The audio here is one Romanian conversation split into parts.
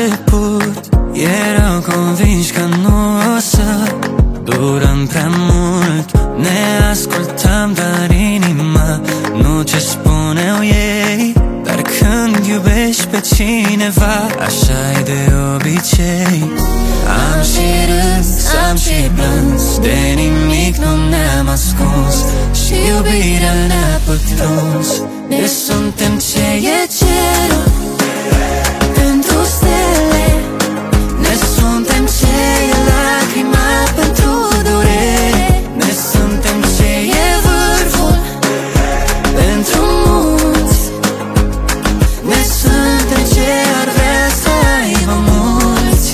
început erau convinși că nu o să durăm prea mult. Ne ascultam, dar inima nu ce spuneau ei. Dar când iubești pe cineva, așa e de obicei. Am și râs, am și plâns, de nimic nu ne-am ascuns și iubirea ne-a pătruns. Ne suntem ce e cerul pentru stele, ne suntem ce e lacrima pentru durere, ne suntem ce e vârful pentru munți, ne suntem ce ar vrea să aibă mulți.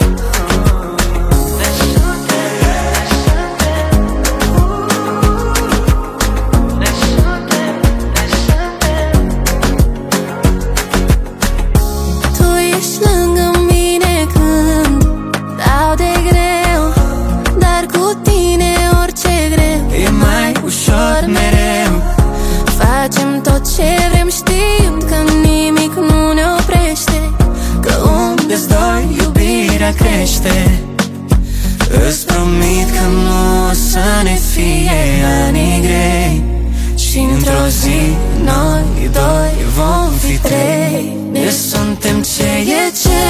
Tu ești lângă mine când dau de greu, dar cu tine orice greu e mai ușor mereu. Facem tot ce vrem știind că nimic nu ne oprește, că unde-s doi iubirea crește. Îți promit că nu o să ne fie ani grei și într-o zi noi doi vom fi trei. Ne suntem ce e cerul